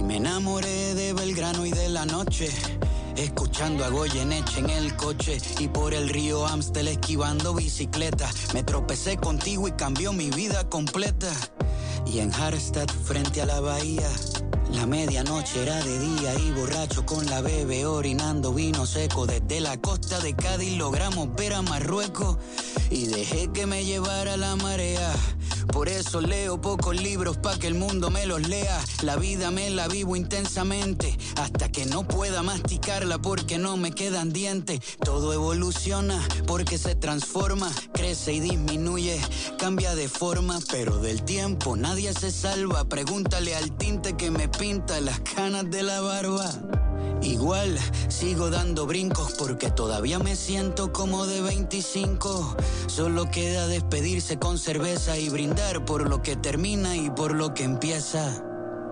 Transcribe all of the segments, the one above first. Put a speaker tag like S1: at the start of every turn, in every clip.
S1: Me enamoré de Belgrano y de la noche, escuchando a Goyeneche en el coche y por el río Amstel esquivando bicicleta. Me tropecé contigo y cambió mi vida completa. Y en Harstad, frente a la bahía, la medianoche era de día y borracho con la bebé orinando vino seco. Desde la costa de Cádiz logramos ver a Marruecos y dejé que me llevara la marea. Por eso leo pocos libros pa' que el mundo me los lea. La vida me la vivo intensamente hasta que no pueda masticarla porque no me quedan dientes. Todo evoluciona porque se transforma, crece y disminuye, cambia de forma, pero del tiempo nadie se salva. Pregúntale al tinte que me pinta las canas de la barba. Igual sigo dando brincos porque todavía me siento como de 25. Solo queda despedirse con cerveza y brindar por lo que termina y por lo que empieza.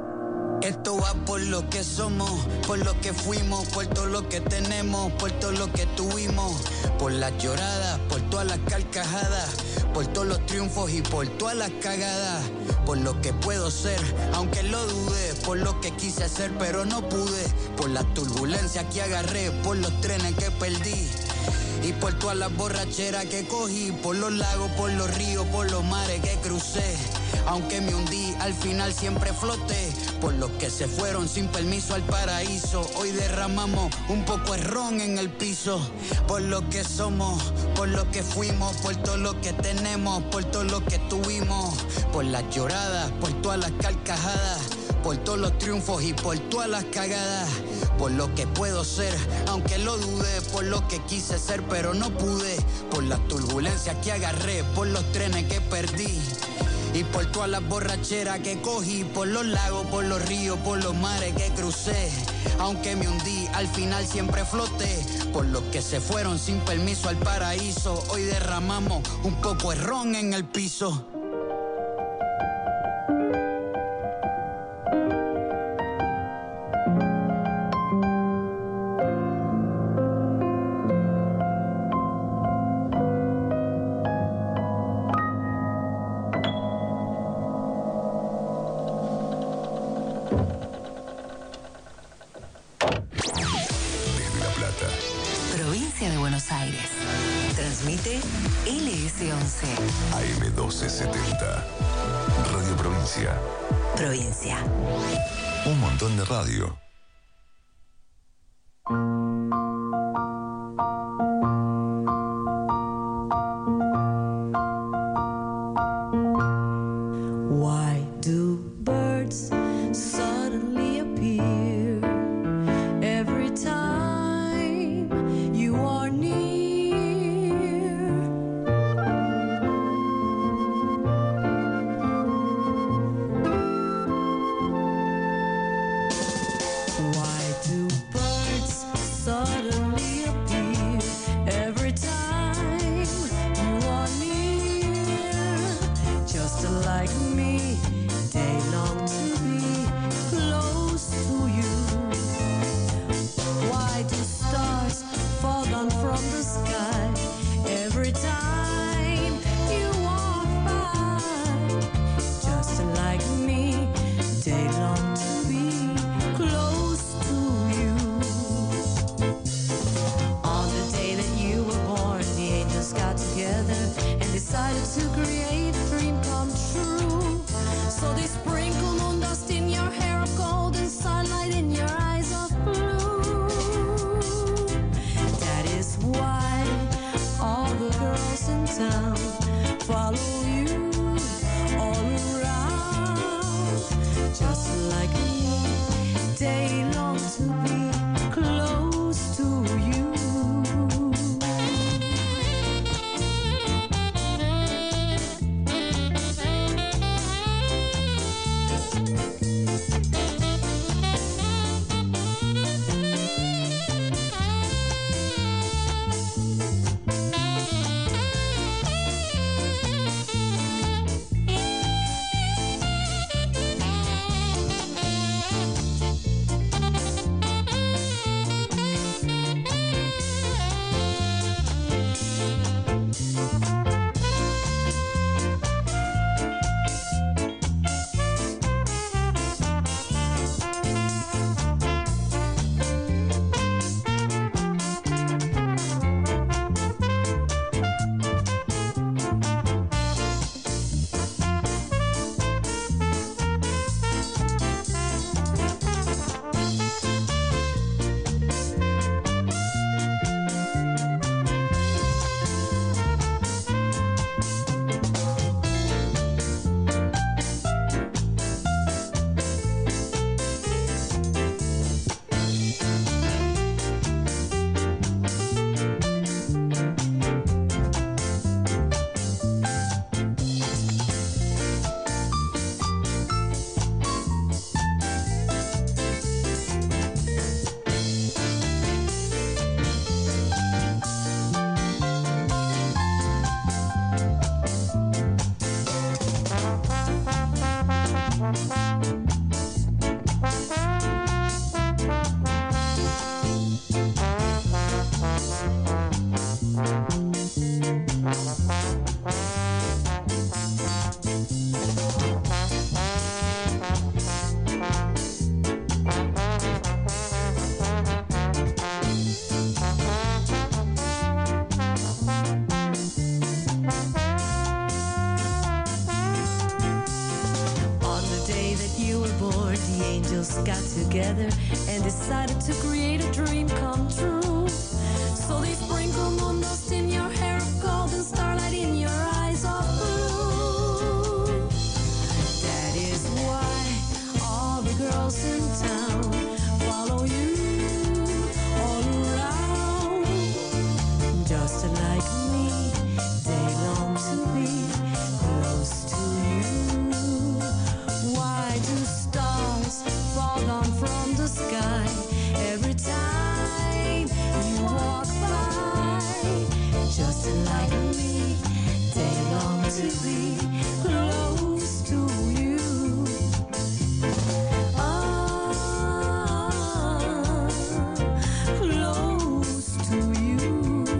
S1: Esto va por lo que somos, por lo que fuimos, por todo lo que tenemos, por todo lo que tuvimos, por las lloradas, por todas las carcajadas, por todos los triunfos y por todas las cagadas, por lo que puedo ser, aunque lo dudé, por lo que quise ser pero no pude, por las turbulencias que agarré, por los trenes que perdí y por todas las borracheras que cogí, por los lagos, por los ríos, por los mares que crucé. Aunque me hundí, al final siempre floté. Por los que se fueron sin permiso al paraíso, hoy derramamos un poco de ron en el piso. Por lo que somos, por lo que fuimos, por todo lo que tenemos, por todo lo que tuvimos, por las lloradas, por todas las carcajadas, por todos los triunfos y por todas las cagadas, por lo que puedo ser, aunque lo dudé, por lo que quise ser pero no pude, por las turbulencias que agarré, por los trenes que perdí y por todas las borracheras que cogí, por los lagos, por los ríos, por los mares que crucé. Aunque me hundí, al final siempre floté. Por los que se fueron sin permiso al paraíso, hoy derramamos un poco de ron en el piso.
S2: Aires. Transmite LS11
S3: AM1270 Radio Provincia.
S2: Provincia.
S3: Un montón de radio.
S4: Why do birds suddenly appear every time you are near? Why do birds suddenly appear every time you are near? Just like me, they long to be close to you. Why do stars fall down from the sky every time you walk by? Just like me, they long to be close to you. On the day that you were born, the angels got together and decided to create a dream come true. So they sprinkle moon dust in your hair of gold and sunlight in your eyes of blue. That is why all the girls in town follow you all around. Just like me, they long to be close to you. angels got together and decided to create a dream come true. So they sprinkle moon dust in your hair of gold and starlight in your eyes of blue. That is why all the girls in town follow you all around. Just like me, they long to be close to you. Why do stars fall down from the sky every time you walk by? Just like me, they long to be close to you. Close to you.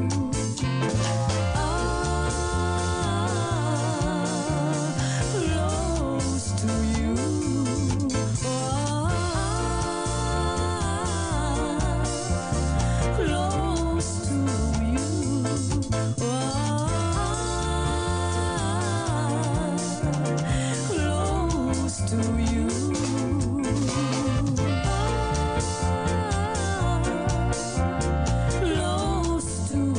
S4: Close to you. Close to you. Close to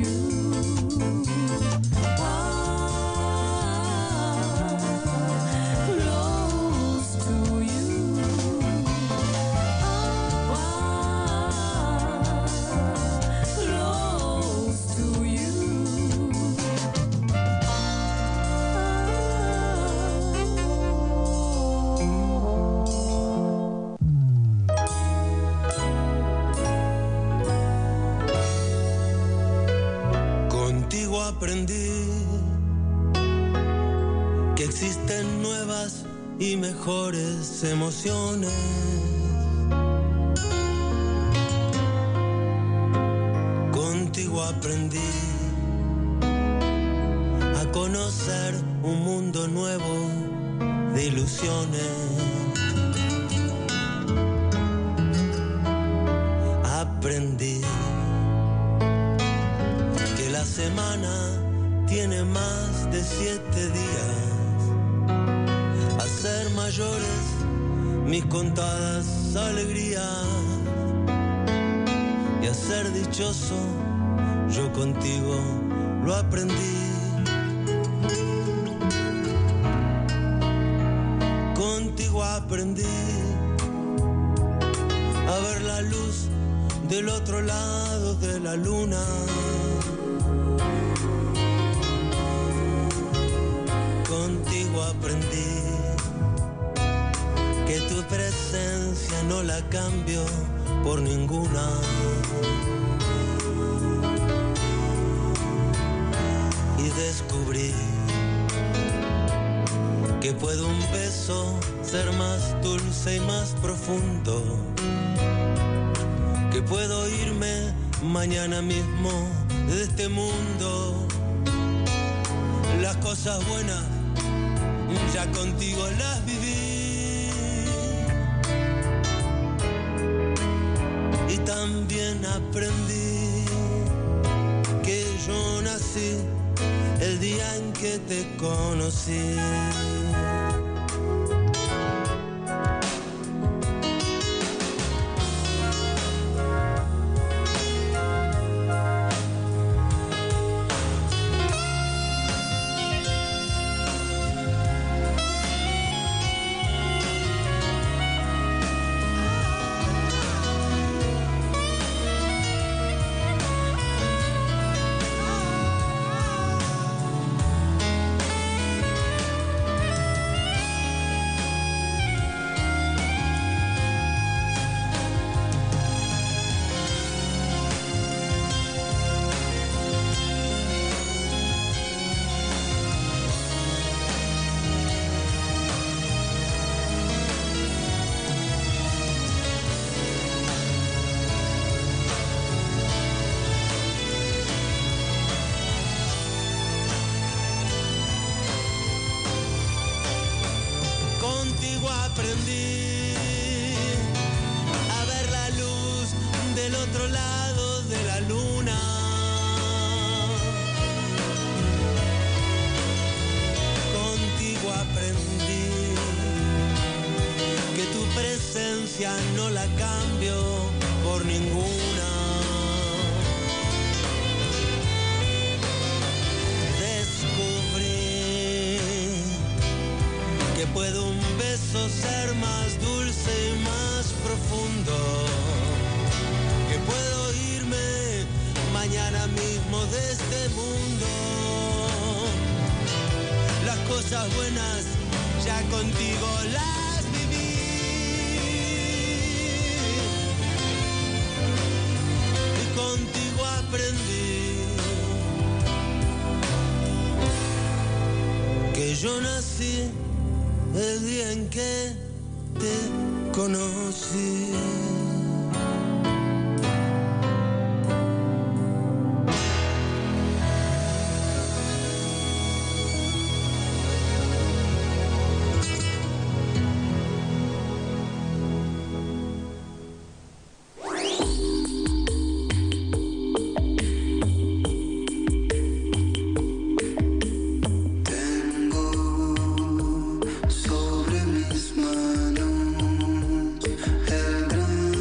S5: Contigo aprendí que existen nuevas y mejores emociones. Contigo aprendí a conocer un mundo nuevo de ilusiones. Aprendí que la semana tiene más de 7 días. A ser mayores mis contadas alegrías, y a ser dichoso yo contigo lo aprendí. Contigo aprendí a ver la luz del otro lado de la luna. Contigo aprendí que tu presencia no la cambio por ninguna. Y descubrí que puede un beso ser más dulce y más profundo, que puedo irme mañana mismo de este mundo. Las cosas buenas ya contigo las viví, y también aprendí que yo nací el día en que te conocí. Presente inocencia no la cambio por ninguna. Descubrí que puede un beso ser más dulce y más profundo, que puedo irme mañana mismo de este mundo. Las cosas buenas ya contigo las viví, y contigo aprendí que yo nací el día en que te conocí.
S6: Sobre mis manos el gran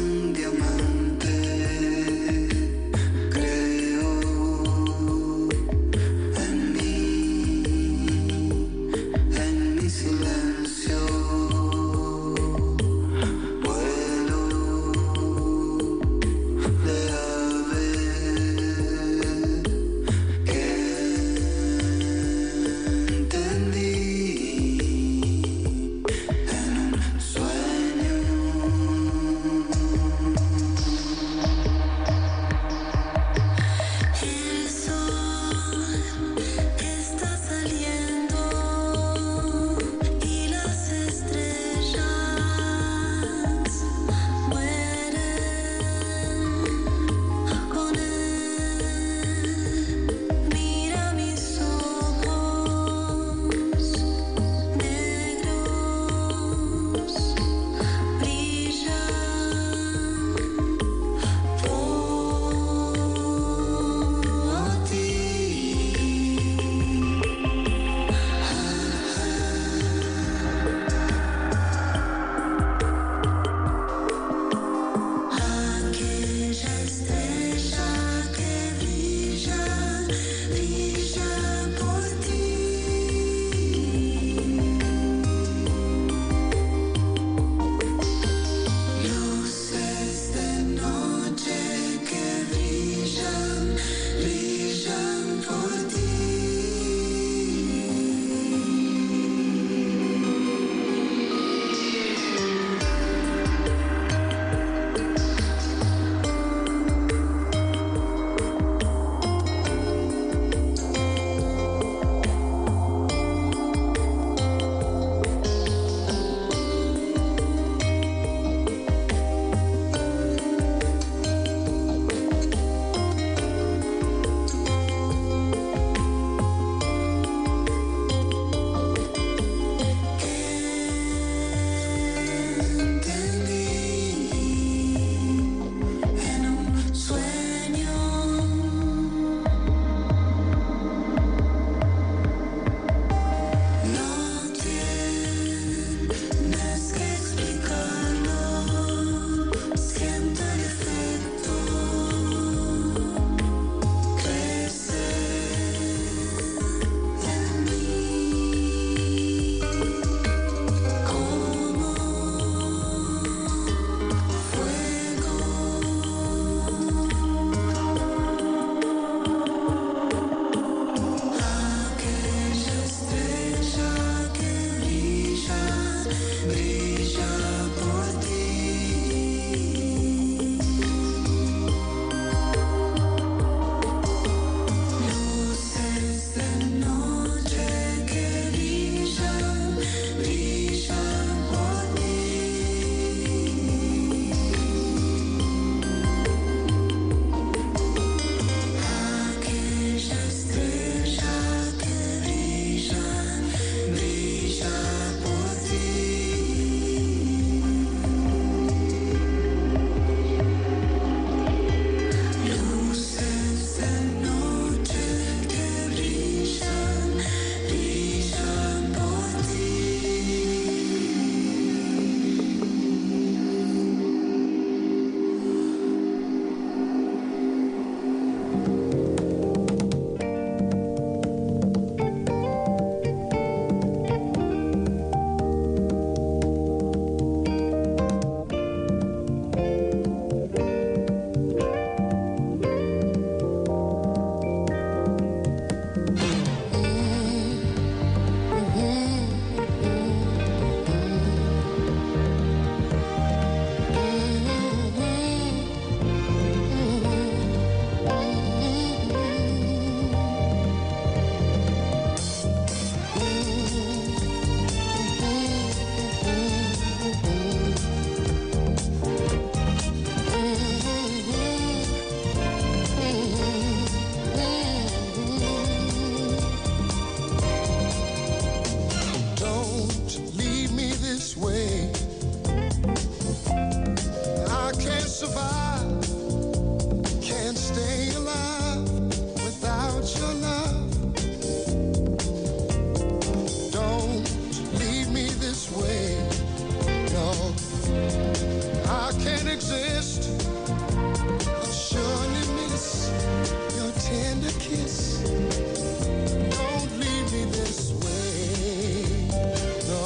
S6: I can't exist. I'll surely miss your tender kiss. Don't leave me this way. No,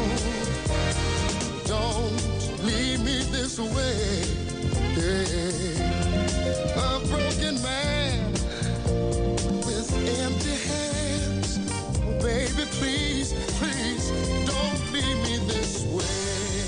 S6: don't leave me this way. A broken man with empty hands. Oh, baby, please, please, don't leave me this way.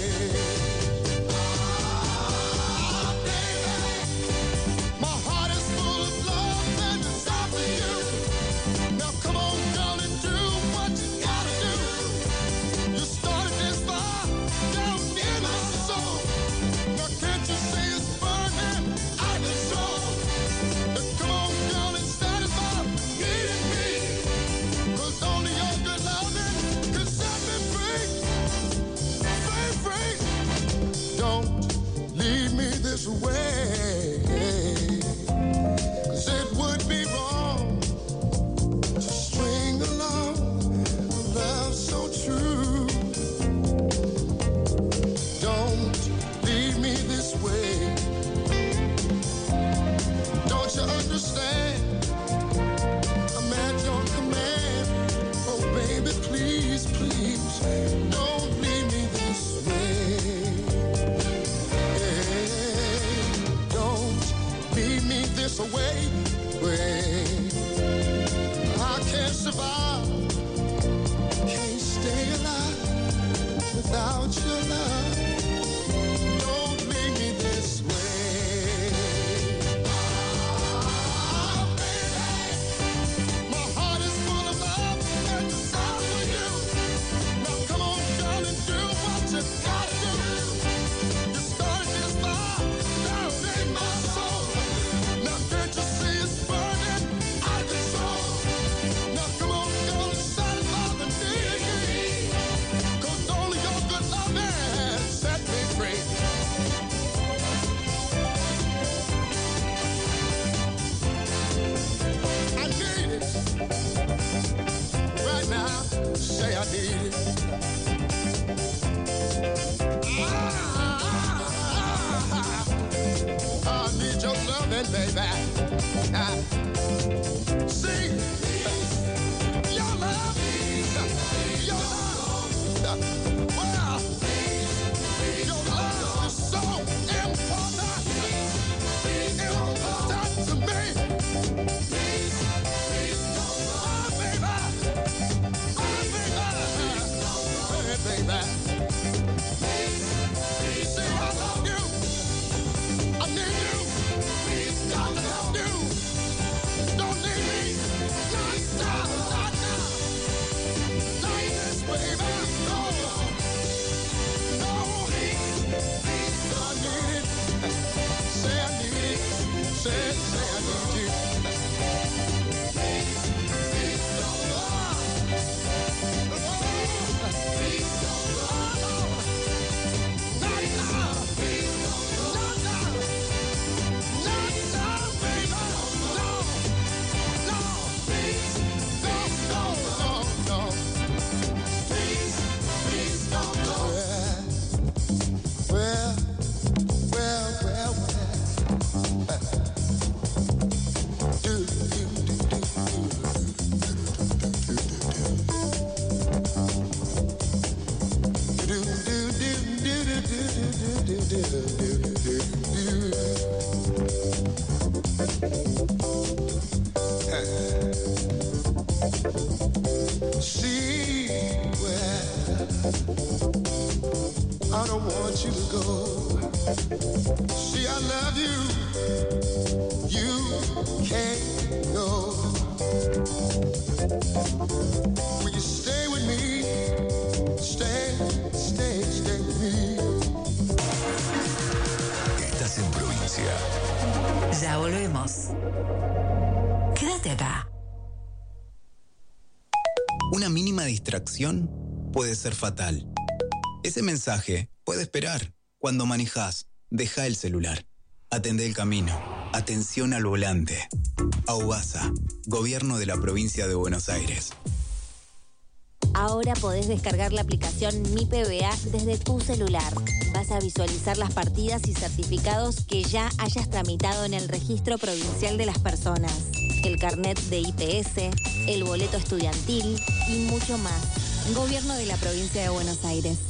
S6: Way, 'cause it would be wrong to string along a love so true. Don't leave me this way. Don't you understand? I'm at your command. Oh baby, please, please, don't leave me this way. This away, I can't survive, can't stay alive without your love. Don't leave me this way. Oh, baby, my heart is full of love and desire for you. Now come on, darling, do what you gotta do. You started this fire down in my soul. Can't you see it's burning out of control? Now come on, girl, and satisfy the need. 'Cause only your good love has set me free. I need it right now. Say I need it. I need your loving, baby. See, your love, well, your love is so important to me. Oh, baby, baby. See, I love you. I need you. I love you. Don't leave me. Not now. Not this way, baby. No. I need it. Say I need it. Say I need you. Please don't go. Please don't go. Not now. Please don't go. Not now. Not now, baby. No. No. Please. No. Please don't go. Well. See where I don't want you to go. See, I love you. You can't go. Will you stay with me? Stay with me.
S3: Estás en Provincia.
S2: Ya volvemos. Quédate acá.
S1: Una mínima distracción puede ser fatal. Ese mensaje puede esperar. Cuando manejás, deja el celular. Atendé el camino. Atención al volante. AUBASA, Gobierno de la Provincia de Buenos Aires.
S7: Ahora podés descargar la aplicación Mi PBA desde tu celular. Vas a visualizar las partidas y certificados que ya hayas tramitado en el Registro Provincial de las Personas, el carnet de IPS, el boleto estudiantil y mucho más. Gobierno de la Provincia de Buenos Aires.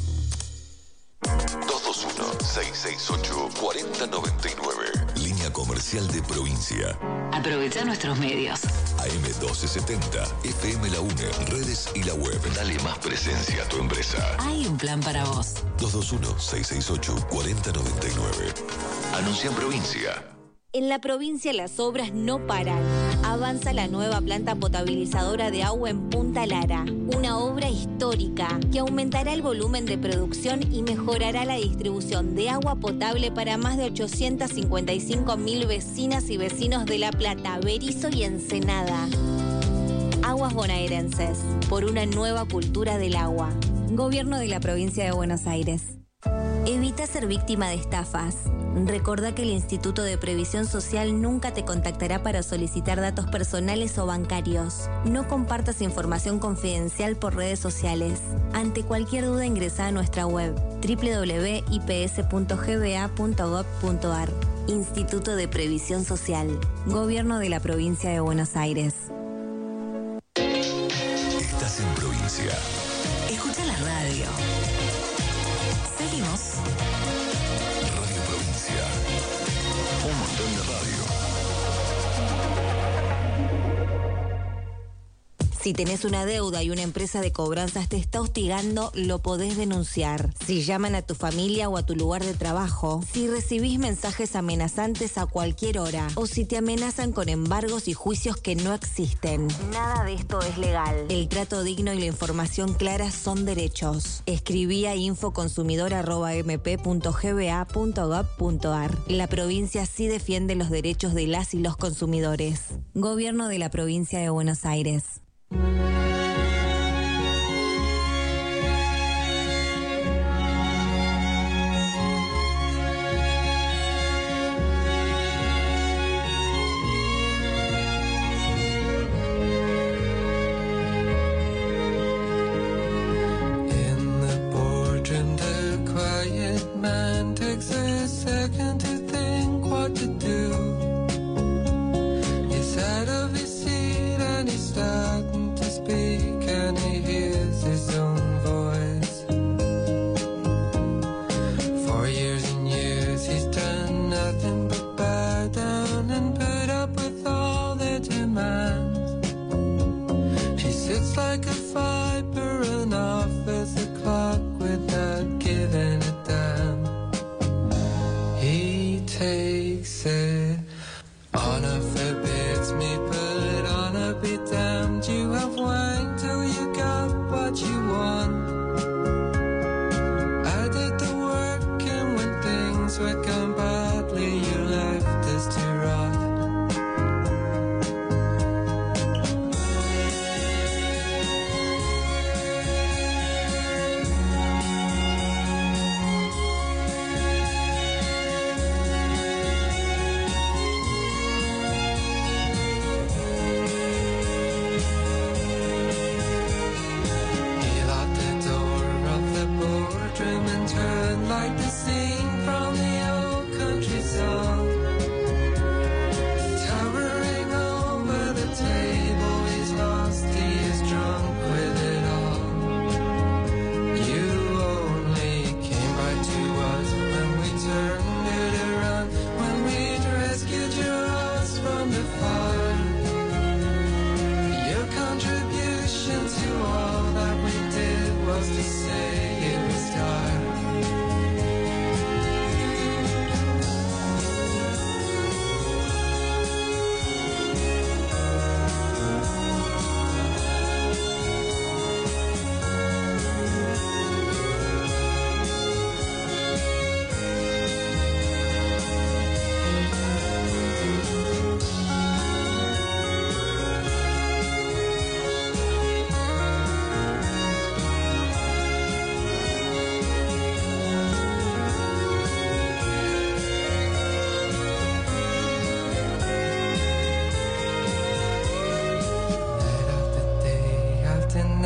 S3: 221-668-4099. Línea comercial de provincia.
S2: Aprovecha nuestros medios.
S3: AM1270, FM La UNE, redes y la web. Dale más presencia a tu empresa.
S2: Hay un plan para vos.
S3: 221-668-4099. Anuncia en provincia.
S7: En la provincia las obras no paran. Avanza la nueva planta potabilizadora de agua en Punta Lara, una obra histórica que aumentará el volumen de producción y mejorará la distribución de agua potable para más de 855.000 vecinas y vecinos de La Plata, Berisso y Ensenada. Aguas bonaerenses, por una nueva cultura del agua. Gobierno de la Provincia de Buenos Aires. Evita ser víctima de estafas. Recordá que el Instituto de Previsión Social nunca te contactará para solicitar datos personales o bancarios. No compartas información confidencial por redes sociales. Ante cualquier duda ingresa a nuestra web www.ips.gba.gov.ar. Instituto de Previsión Social. Gobierno de la Provincia de Buenos Aires.
S3: Estás en provincia.
S2: Escucha la radio. Seguimos.
S3: Radio Provincia. Un montón de radio.
S7: Si tenés una deuda y una empresa de cobranzas te está hostigando, lo podés denunciar. Si llaman a tu familia o a tu lugar de trabajo, si recibís mensajes amenazantes a cualquier hora, o si te amenazan con embargos y juicios que no existen. Nada de esto es legal. El trato digno y la información clara son derechos. Escribí a infoconsumidor@mp.gba.gov.ar. La provincia sí defiende los derechos de las y los consumidores. Gobierno de la Provincia de Buenos Aires.
S5: Man takes a second to think what to do. He's out of his seat and he's starting to speak, and he hears his own voice. For years and years he's done nothing but bow down and put up with all their demands. He sits like a viper and off as a clock without giving a damn. He takes it. Honor forbids me, but honor be damned. You have whined till you got what you want. I did the work, and when things were gone badly, you left us to rot.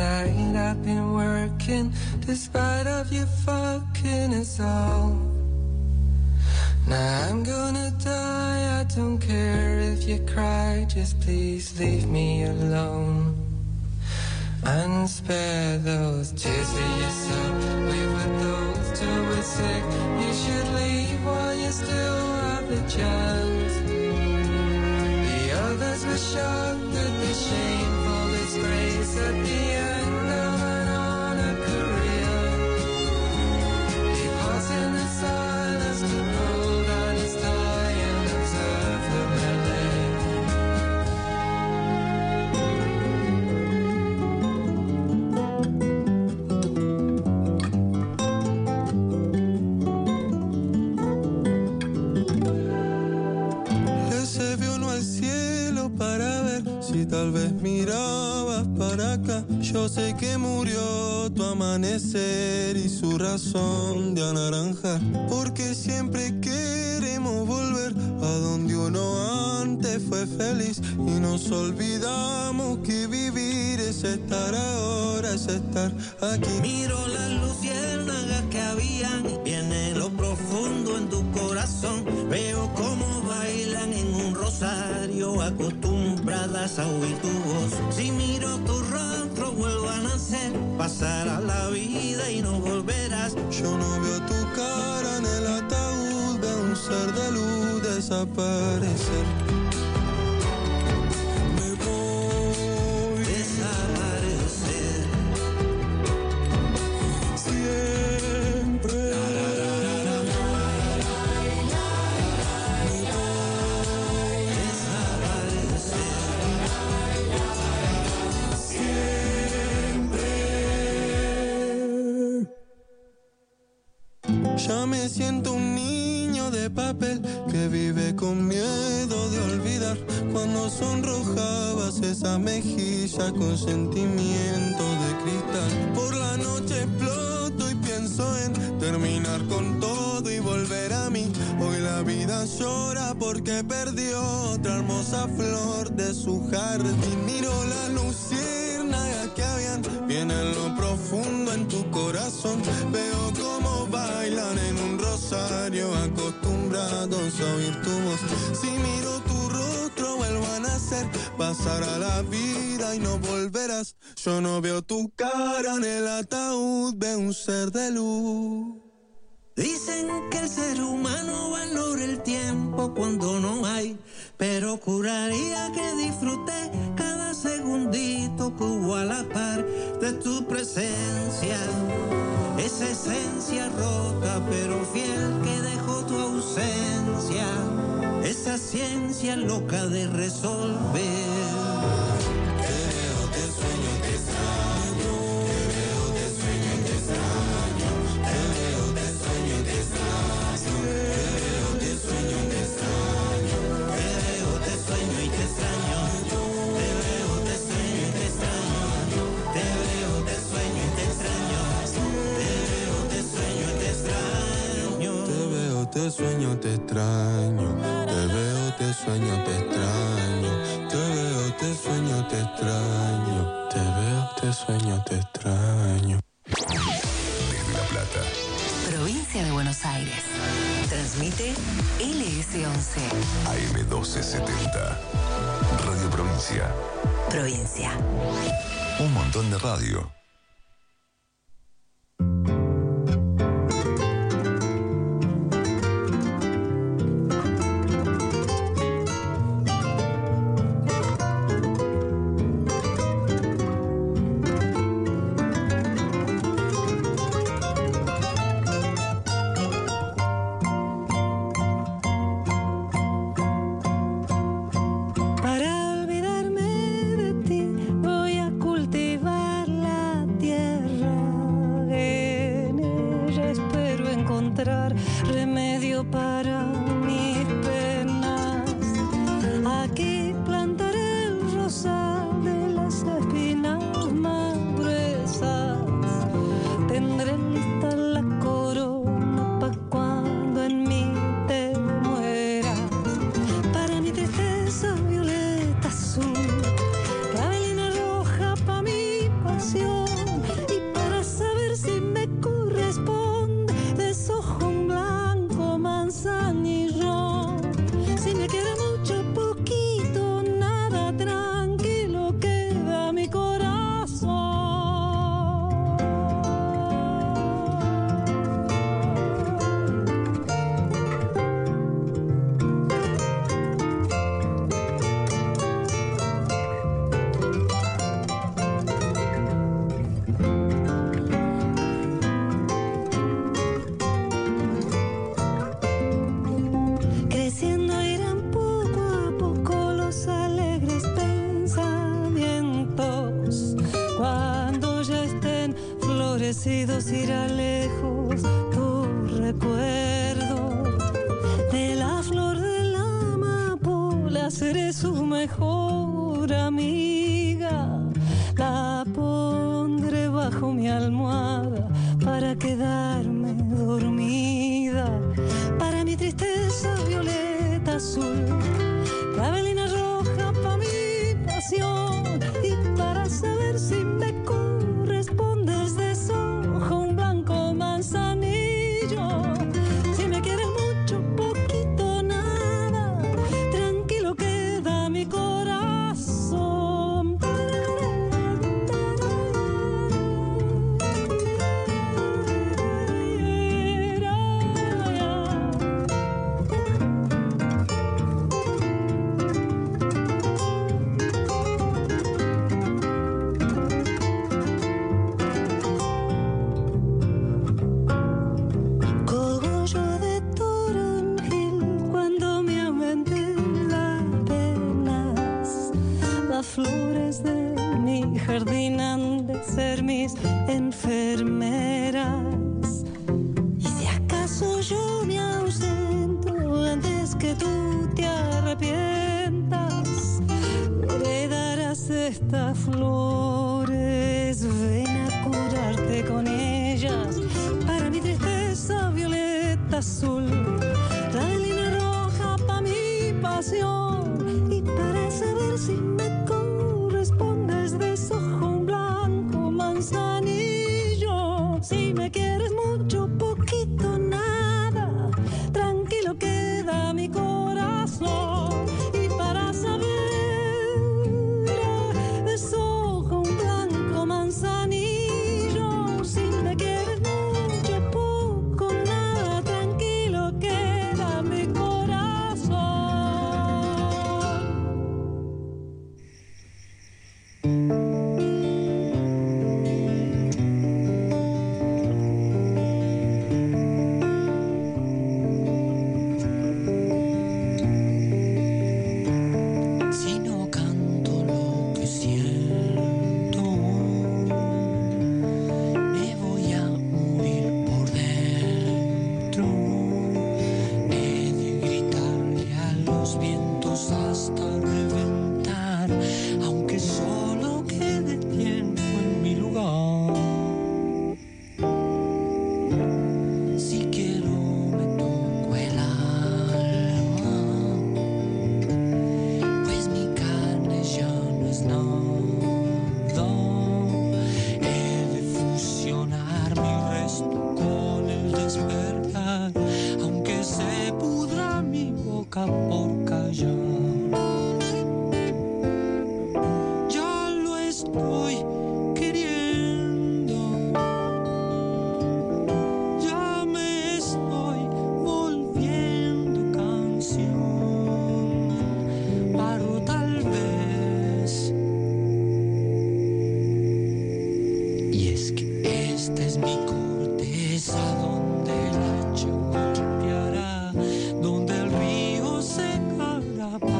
S5: night I've been working, despite of you fucking us all. Now I'm gonna die, I don't care if you cry, just please leave me alone. And spare those tears for yourself. We were those till we're sick. You should leave while you still have the chance. The others were shocked at the shameful disgrace at the end of an honored career. He paused in the silence to pull down his tie and observe the ballet.
S8: Si tal vez mirabas para acá, yo sé que murió tu amanecer y su razón de anaranjar. Porque siempre queremos volver a donde uno antes fue feliz y nos olvidamos que vivir es estar ahora, es estar aquí.
S1: Miro las luciérnagas que habían bien en lo profundo en tu corazón. Veo cómo bailan en un rosario acostumbradas a oír tu voz. Si miro tu rostro vuelvo a nacer, pasará la vida y no volverás.
S8: Yo no veo tu cara en el ataúd, veo un ser de luz desaparecer. Me voy a
S1: desaparecer.
S8: Siempre. Ya me siento un niño de papel que vive con miedo de olvidar cuando sonrojabas esa mejilla con sentimiento de cristal. Por la noche exploto y pienso en terminar con todo y volver a mí. Hoy la vida llora porque perdió otra hermosa flor de su jardín. Miro la luciérnagas que habían bien en lo profundo en tu corazón. Veo cómo bailan en un rosario acostumbrados a oír tu voz. Si miro tu rostro vuelvo a nacer, pasará la vida y no volverás. Yo no veo tu cara en el ataúd, veo un ser de luz.
S1: Dicen que el ser humano valora el tiempo cuando no hay, pero juraría que disfruté cada segundito que hubo a la par de tu presencia. Esa esencia rota pero fiel que dejó tu ausencia. Esa ciencia loca de resolver. Te veo, te sueño, te extraño. Te veo, te sueño y te extraño. Te veo, te sueño y te extraño. Te veo, te sueño y te extraño. Te veo, te sueño y te extraño. Te veo, te sueño y te extraño. Te veo, te sueño y te extraño. Te veo, te sueño y te extraño.
S8: Te veo, te sueño, te extraño. Te veo, te sueño, te extraño. Te veo, te sueño, te extraño. Te veo, te sueño, te extraño.
S3: Desde La Plata.
S2: Provincia de Buenos Aires. Transmite LS11.
S3: AM1270. Radio Provincia.
S2: Provincia.
S3: Un montón de radio.
S4: Remedio para mis penas. Aquí plantaré el rosal de las espinas más gruesas. Tendré lista la corona pa' cuando en mí te mueras. Para mi tristeza violeta azul, clavelina roja pa' mi pasión. seré su mejor amiga. La pondré bajo mi almohada para quedarme dormida. Para mi tristeza violeta azul, clavelina roja pa' mi pasión. Y para saber si me correspondes desojo un blanco manzanillo. Si me quieres mucho, poquito, nada, tranquilo queda mi corazón. Flores de mi jardín han de ser mis enfermeras. Y si acaso yo me ausento antes que tú te arrepientas, heredarás estas flores, ven a curarte con ellas. Para mi tristeza violeta azul, clavelina roja pa' mi pasión. Y para saber si me correspondes desojo un blanco manzanillo. Si me quieres mucho, poquito, nada, tranquilo queda mi corazón. Y para saber desojo un blanco manzanillo. Si me quieres mucho, poco, nada, tranquilo queda mi corazón.
S1: Si no canto lo que siento, me voy a morir por dentro. He de gritarle a los vientos hasta reventar, aunque solo quede tiempo en mi lugar. Si quiero me toco el alma, pues mi carne ya no es nada. He de fusionar mi resto con el despertar, aunque se pudra mi boca por callar. Ya lo estoy queriendo, ya me estoy volviendo canción. Paro tal vez, y es que esta es mi corteza donde el hacha golpeará, donde el río secará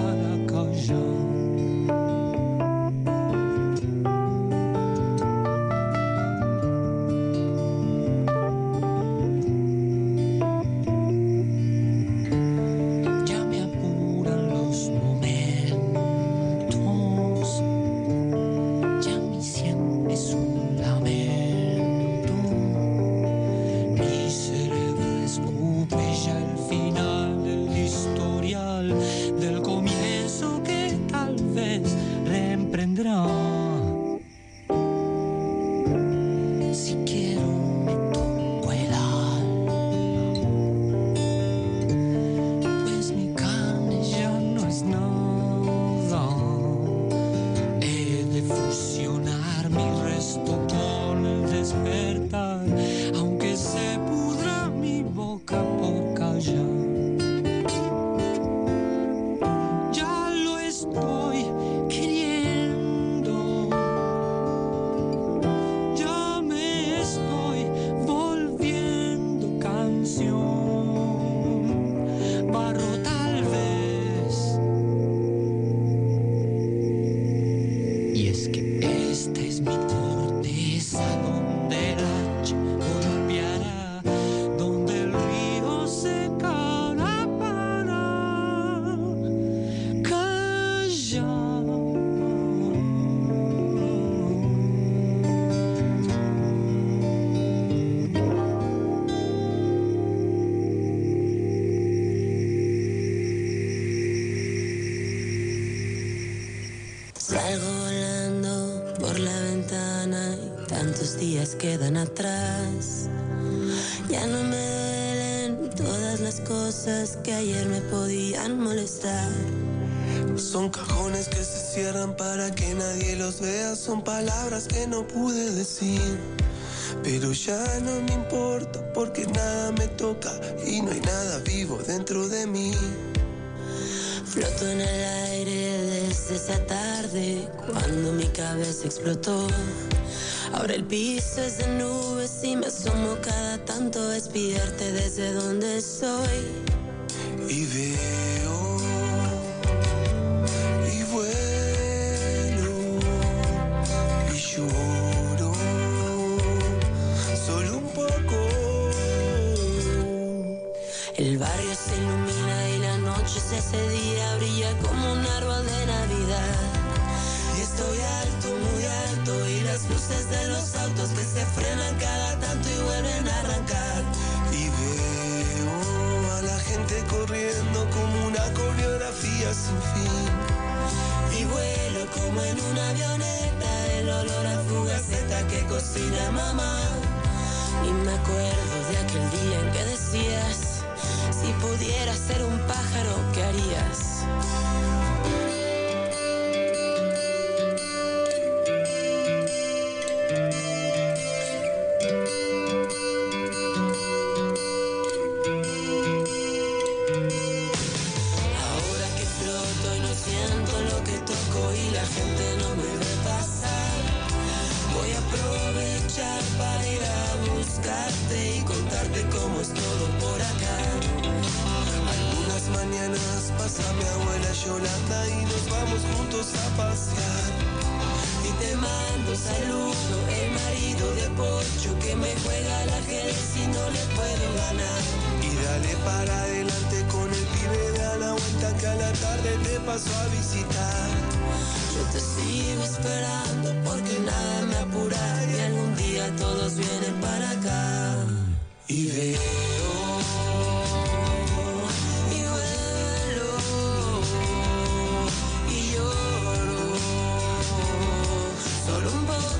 S4: Salgo volando por la ventana y tantos días quedan atrás. Ya no me duelen todas las cosas que ayer me podían molestar.
S8: Son cajones que se cierran para que nadie los vea. Son palabras que no pude decir, pero ya no me importa porque nada me toca y no hay nada vivo dentro de mí.
S4: Floto en el aire desde esa tarde cuando mi cabeza explotó. Ahora el piso es de nubes y me asomo cada tanto a espiarte desde donde estoy.
S8: Y veo y vuelo y lloro solo un poco.
S4: El barrio se ilumina y la noche se hace día, brilla como un árbol de Navidad. Y estoy alto, muy alto, y las luces de los autos que se frenan cada tanto y vuelven a arrancar.
S8: Y veo a la gente corriendo como una coreografía sin fin.
S4: Y vuelo como en una avioneta, el olor a fugaceta que cocina mamá. Y me acuerdo de aquel día en que decías: si pudieras ser un pájaro, ¿qué harías? Ahora que floto y no siento lo que toco y la gente no me ve pasar, voy a aprovechar para ir a buscarte y contarte cómo es todo por acá.
S8: Algunas mañanas pasa mi abuela Yolanda y nos vamos juntos a pasear.
S4: Y te mando saludo, el marido de Pocho que me juega la ajedrez y no le puedo ganar.
S8: Y dale para adelante con el pibe de Ana Vuelta que a la tarde te pasó a visitar.
S4: Yo te sigo esperando porque nada me apura y algún día todos vienen para acá.
S8: Y veo
S4: y vuelo y lloro solo un poco.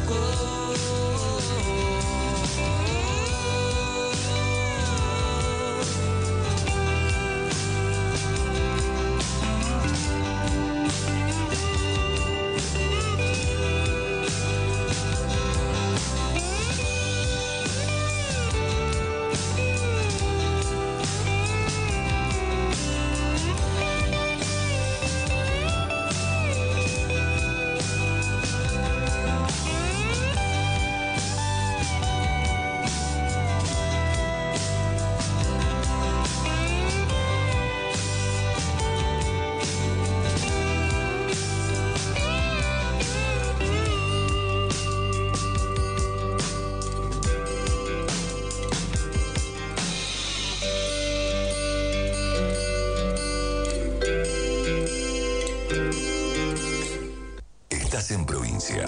S3: Estás en provincia.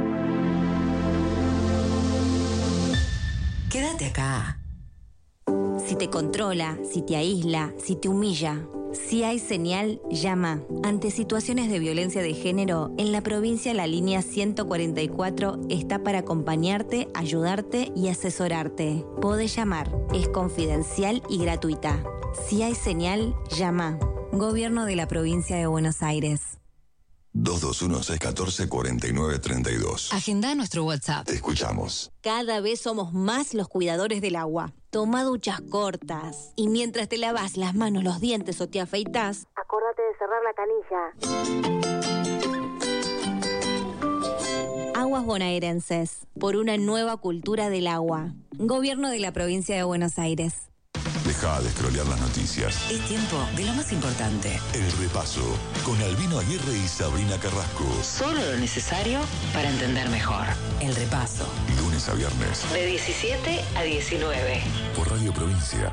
S2: Quédate acá.
S7: Si te controla, si te aísla, si te humilla, si hay señal, llama. Ante situaciones de violencia de género, en la provincia la línea 144 está para acompañarte, ayudarte y asesorarte. Podés llamar, es confidencial y gratuita. Si hay señal, llama. Gobierno de la provincia de Buenos Aires.
S3: 221-614-4932.
S2: Agenda nuestro WhatsApp.
S3: Te escuchamos.
S7: Cada vez somos más los cuidadores del agua. Toma duchas cortas. Y mientras te lavas las manos, los dientes o te afeitas, acordate de cerrar la canilla. Aguas bonaerenses, por una nueva cultura del agua. Gobierno de la provincia de Buenos Aires.
S3: Deja de scrollear las noticias.
S2: Es tiempo de lo más importante.
S3: El repaso con Albino Aguirre y Sabrina Carrasco.
S2: Solo lo necesario para entender mejor. El repaso.
S3: Lunes a viernes.
S2: De 17 a 19.
S3: Por Radio Provincia.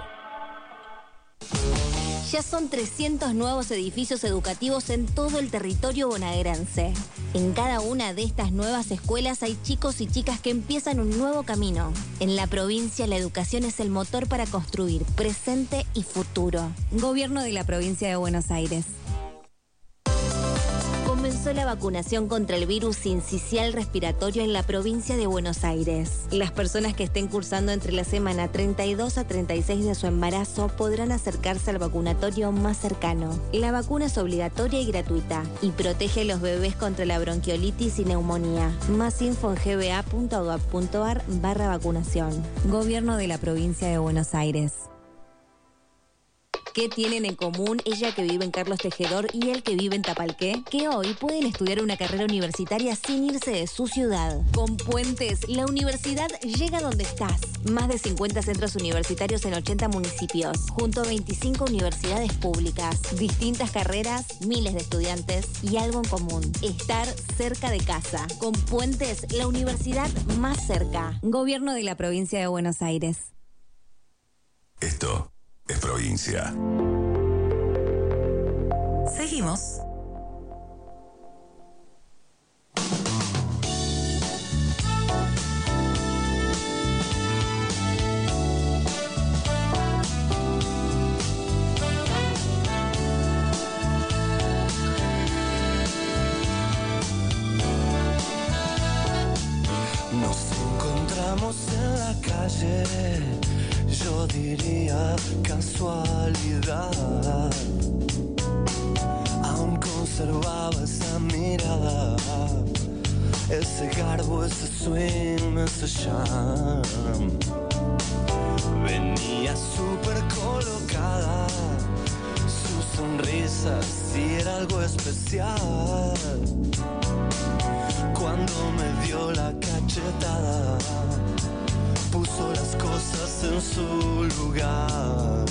S7: Ya son 300 nuevos edificios educativos en todo el territorio bonaerense. En cada una de estas nuevas escuelas hay chicos y chicas que empiezan un nuevo camino. En la provincia, la educación es el motor para construir presente y futuro. Gobierno de la provincia de Buenos Aires. Comenzó comenzó la vacunación contra el virus sincicial respiratorio en la provincia de Buenos Aires. Las personas que estén cursando entre la semana 32 a 36 de su embarazo podrán acercarse al vacunatorio más cercano. La vacuna es obligatoria y gratuita y protege a los bebés contra la bronquiolitis y neumonía. Más info en gba.gov.ar/vacunación. Gobierno de la provincia de Buenos Aires. ¿Qué tienen en común ella que vive en Carlos Tejedor y él que vive en Tapalqué? Que hoy pueden estudiar una carrera universitaria sin irse de su ciudad. Con Puentes, la universidad llega donde estás. Más de 50 centros universitarios en 80 municipios, junto a 25 universidades públicas. Distintas carreras, miles de estudiantes y algo en común: estar cerca de casa. Con Puentes, la universidad más cerca. Gobierno de la provincia de Buenos Aires.
S3: Esto es provincia.
S2: Seguimos.
S8: Nos encontramos en la calle, yo diría casualidad. Aún conservaba esa mirada, ese garbo, ese swing, ese charm. Venía súper colocada, su sonrisa sí era algo especial. Cuando me dio la cachetada, puso las cosas en su lugar.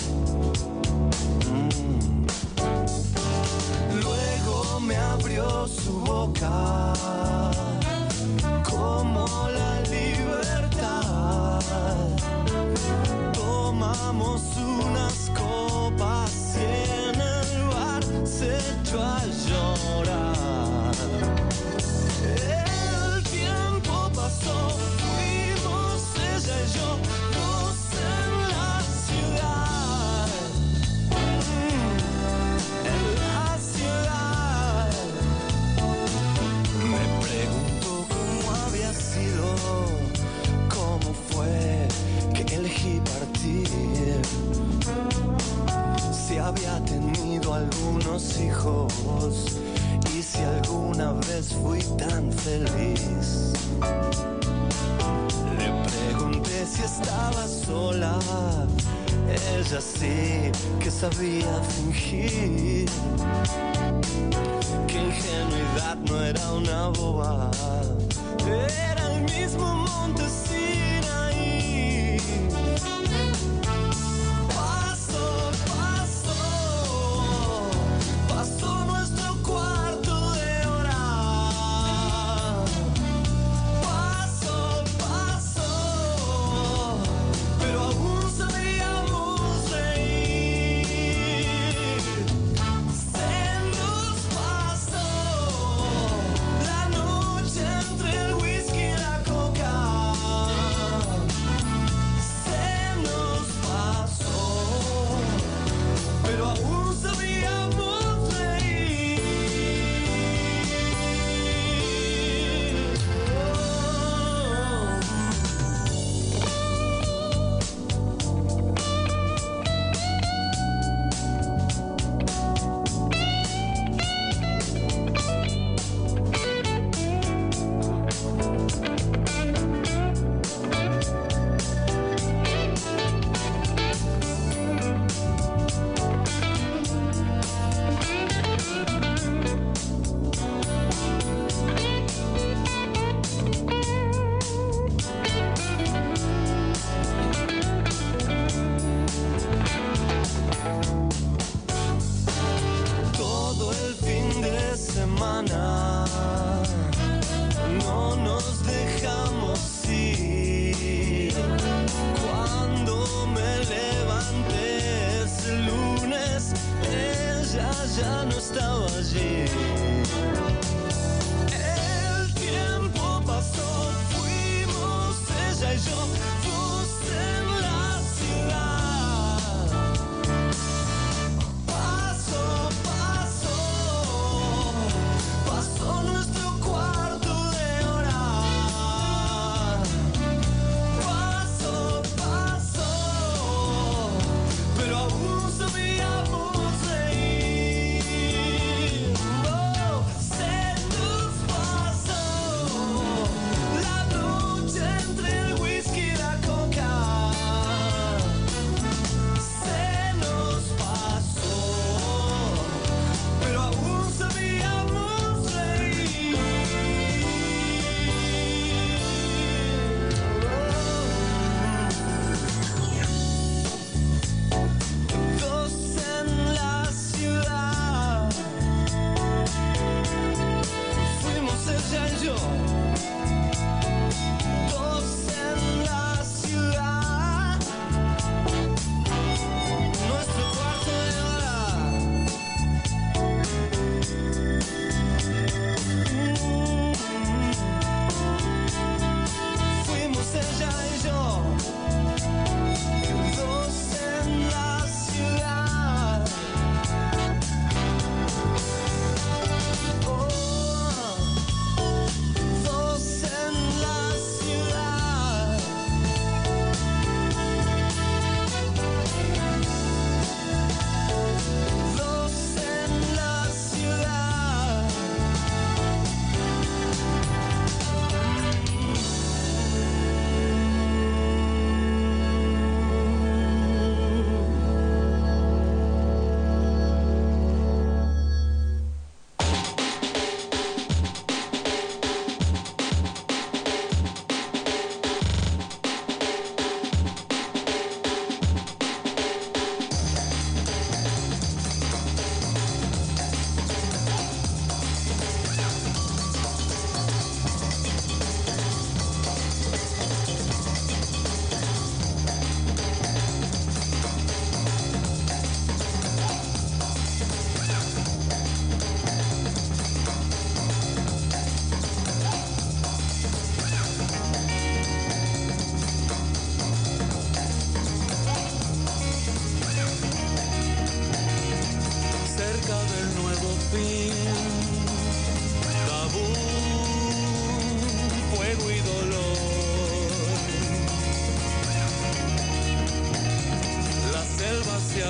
S8: Luego me abrió su boca como la libertad. Tomamos unas copas y en el bar se echó a llorar. El tiempo pasó, fuimos ella y yo, dos en la ciudad. En la ciudad. Me preguntó cómo había sido, cómo fue que elegí partir, si había tenido algunos hijos y si alguna vez fui tan feliz. Le pregunté si estaba sola, ella sí que sabía fingir, que ingenuidad no era una boba, era el mismo monte Sinaí. Pasó nuestro cuarto de hora. Pasó, pero aún sabíamos reír. Se nos pasó la noche entre el whisky y la coca. Se nos pasó, pero aún sabíamos reír. Todo el fin de semana no nos dejamos ir. Cuando me levanté ese lunes, ella ya no estaba allí. El tiempo pasó, fuimos ella y yo, dos en la ciudad. Pasó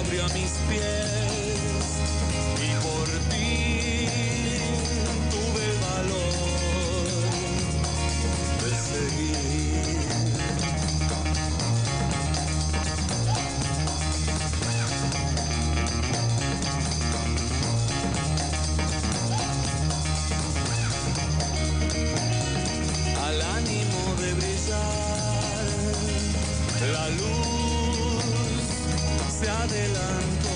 S8: abrió a mis pies y por ti tuve el valor de seguir. Al ánimo de brillar, la luz se adelantó,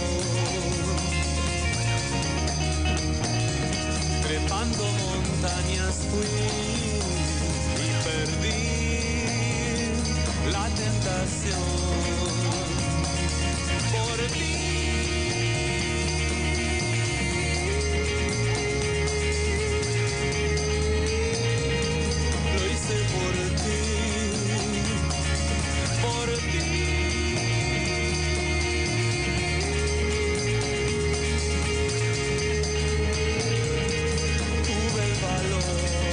S8: trepando montañas fui y perdí la tentación por ti. Lo hice por ti, por ti. Tuve el valor.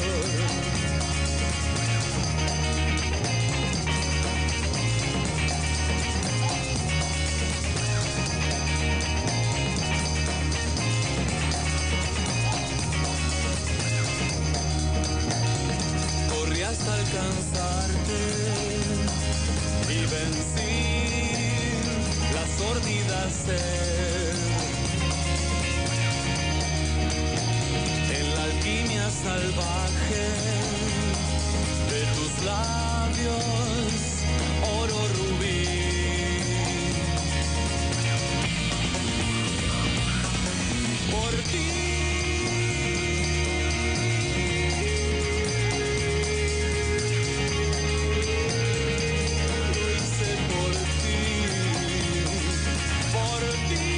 S8: Corrí hasta alcanzarte y vencí la sórdida sed. En la alquimia salvaje de tus labios, oro rubí. Por ti. Lo hice por ti, por ti.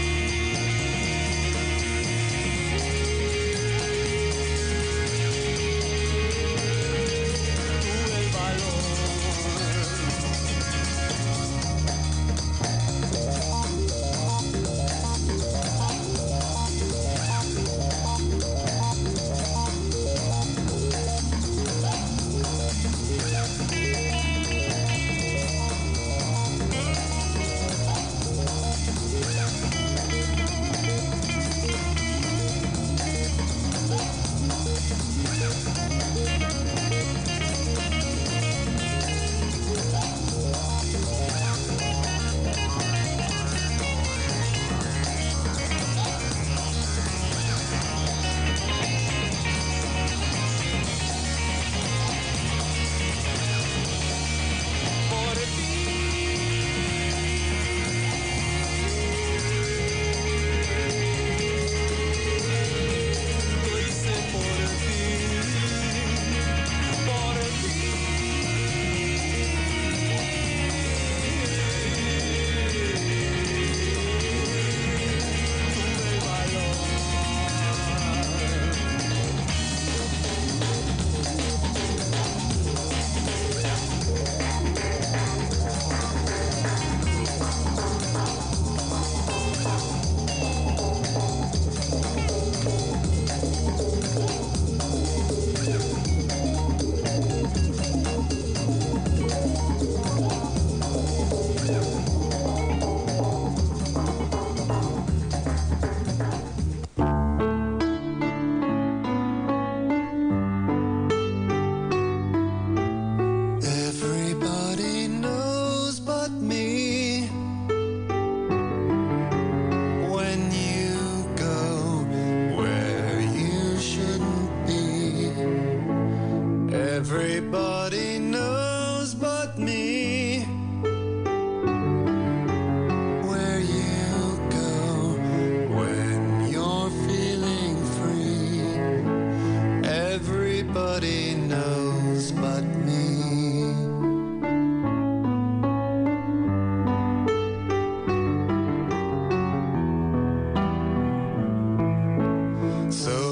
S8: Tuve el valor. Por ti. Lo hice por ti, por ti. Tuve el valor. Everybody knows but me when you go where you shouldn't be. Everybody knows but me where you go when you're feeling free. Everybody knows but me. So